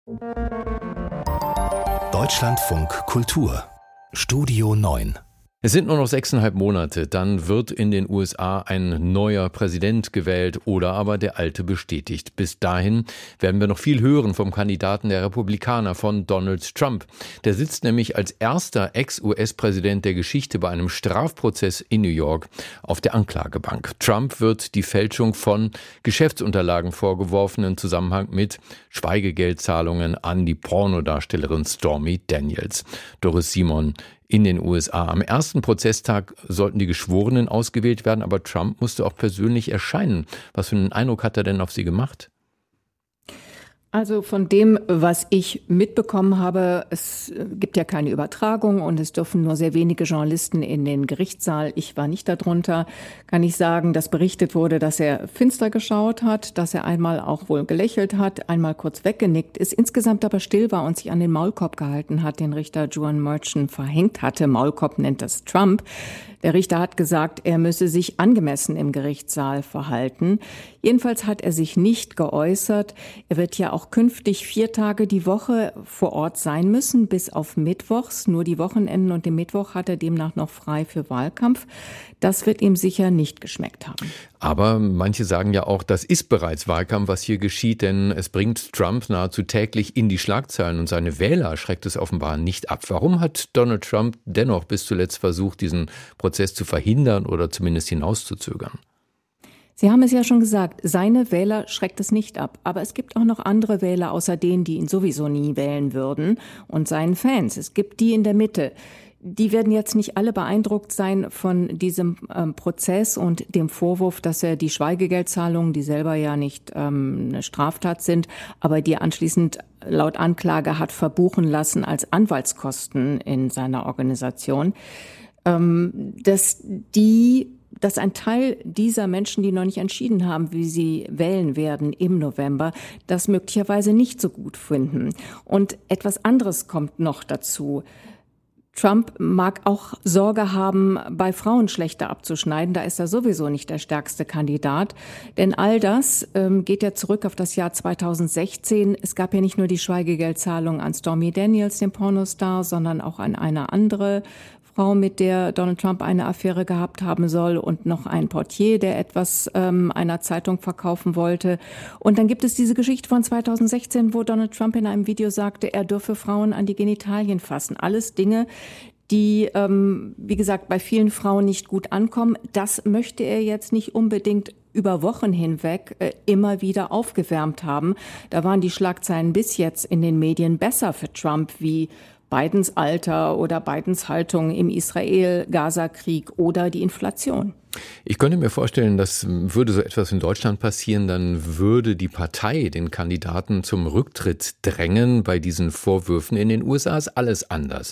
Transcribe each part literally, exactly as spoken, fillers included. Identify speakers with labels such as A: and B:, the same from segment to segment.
A: Deutschlandfunk Kultur Studio neun.
B: Es sind nur noch sechseinhalb Monate, dann wird in den U S A ein neuer Präsident gewählt oder aber der alte bestätigt. Bis dahin werden wir noch viel hören vom Kandidaten der Republikaner, von Donald Trump. Der sitzt nämlich als erster Ex-U S-Präsident der Geschichte bei einem Strafprozess in New York auf der Anklagebank. Trump wird die Fälschung von Geschäftsunterlagen vorgeworfen im Zusammenhang mit Schweigegeldzahlungen an die Pornodarstellerin Stormy Daniels. Doris Simon in den U S A. Am ersten Prozesstag sollten die Geschworenen ausgewählt werden, aber Trump musste auch persönlich erscheinen. Was für einen Eindruck hat er denn auf Sie gemacht?
C: Also von dem, was ich mitbekommen habe, es gibt ja keine Übertragung und es dürfen nur sehr wenige Journalisten in den Gerichtssaal. Ich war nicht darunter. Kann ich sagen, dass berichtet wurde, dass er finster geschaut hat, dass er einmal auch wohl gelächelt hat, einmal kurz weggenickt ist, insgesamt aber still war und sich an den Maulkorb gehalten hat, den Richter Juan Merchan verhängt hatte. Maulkorb nennt das Trump. Der Richter hat gesagt, er müsse sich angemessen im Gerichtssaal verhalten. Jedenfalls hat er sich nicht geäußert. Er wird ja auch künftig vier Tage die Woche vor Ort sein müssen, bis auf Mittwochs. Nur die Wochenenden und den Mittwoch hat er demnach noch frei für Wahlkampf. Das wird ihm sicher nicht geschmeckt haben.
B: Aber manche sagen ja auch, das ist bereits Wahlkampf, was hier geschieht, denn es bringt Trump nahezu täglich in die Schlagzeilen und seine Wähler schreckt es offenbar nicht ab. Warum hat Donald Trump dennoch bis zuletzt versucht, diesen Prozess zu verhindern oder zumindest hinauszuzögern?
C: Sie haben es ja schon gesagt, seine Wähler schreckt es nicht ab. Aber es gibt auch noch andere Wähler außer denen, die ihn sowieso nie wählen würden, und seinen Fans. Es gibt die in der Mitte. Die werden jetzt nicht alle beeindruckt sein von diesem ähm, Prozess und dem Vorwurf, dass er die Schweigegeldzahlungen, die selber ja nicht ähm, eine Straftat sind, aber die anschließend laut Anklage hat verbuchen lassen als Anwaltskosten in seiner Organisation, ähm, dass die dass ein Teil dieser Menschen, die noch nicht entschieden haben, wie sie wählen werden im November, das möglicherweise nicht so gut finden. Und etwas anderes kommt noch dazu. Trump mag auch Sorge haben, bei Frauen schlechter abzuschneiden. Da ist er sowieso nicht der stärkste Kandidat. Denn all das ähm, geht ja zurück auf das Jahr zweitausendsechzehn. Es gab ja nicht nur die Schweigegeldzahlung an Stormy Daniels, den Pornostar, sondern auch an eine andere Frau, mit der Donald Trump eine Affäre gehabt haben soll, und noch ein Portier, der etwas ähm, einer Zeitung verkaufen wollte. Und dann gibt es diese Geschichte von zweitausendsechzehn, wo Donald Trump in einem Video sagte, er dürfe Frauen an die Genitalien fassen. Alles Dinge, die, ähm, wie gesagt, bei vielen Frauen nicht gut ankommen. Das möchte er jetzt nicht unbedingt über Wochen hinweg äh, immer wieder aufgewärmt haben. Da waren die Schlagzeilen bis jetzt in den Medien besser für Trump, wie Bidens Alter oder Bidens Haltung im Israel-Gaza-Krieg oder die Inflation.
B: Ich könnte mir vorstellen, dass würde so etwas in Deutschland passieren, dann würde die Partei den Kandidaten zum Rücktritt drängen bei diesen Vorwürfen. In den U S A ist alles anders.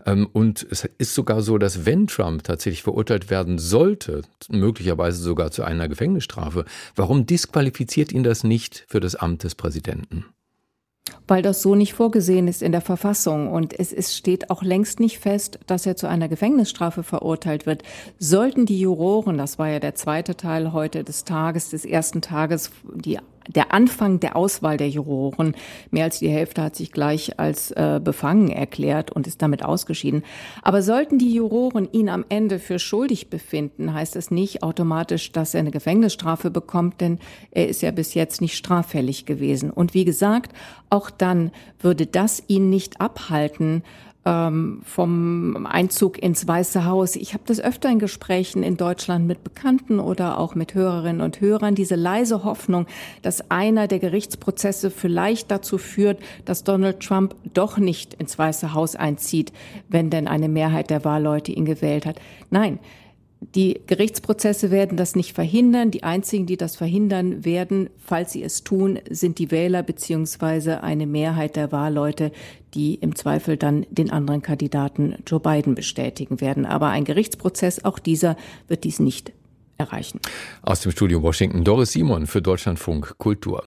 B: Und es ist sogar so, dass wenn Trump tatsächlich verurteilt werden sollte, möglicherweise sogar zu einer Gefängnisstrafe, warum disqualifiziert ihn das nicht für das Amt des Präsidenten?
C: Weil das so nicht vorgesehen ist in der Verfassung. Und es ist, steht auch längst nicht fest, dass er zu einer Gefängnisstrafe verurteilt wird. Sollten die Juroren, das war ja der zweite Teil heute des Tages, des ersten Tages, die der Anfang der Auswahl der Juroren, mehr als die Hälfte hat sich gleich als äh, befangen erklärt und ist damit ausgeschieden. Aber sollten die Juroren ihn am Ende für schuldig befinden, heißt es nicht automatisch, dass er eine Gefängnisstrafe bekommt, denn er ist ja bis jetzt nicht straffällig gewesen. Und wie gesagt, auch dann würde das ihn nicht abhalten ähm, vom Einzug ins Weiße Haus. Ich habe das öfter in Gesprächen in Deutschland mit Bekannten oder auch mit Hörerinnen und Hörern, diese leise Hoffnung, dass einer der Gerichtsprozesse vielleicht dazu führt, dass Donald Trump doch nicht ins Weiße Haus einzieht, wenn denn eine Mehrheit der Wahlleute ihn gewählt hat. Nein, die Gerichtsprozesse werden das nicht verhindern. Die einzigen, die das verhindern werden, falls sie es tun, sind die Wähler beziehungsweise eine Mehrheit der Wahlleute, die im Zweifel dann den anderen Kandidaten Joe Biden bestätigen werden. Aber ein Gerichtsprozess, auch dieser, wird dies nicht erreichen.
B: Aus dem Studio Washington, Doris Simon für Deutschlandfunk Kultur.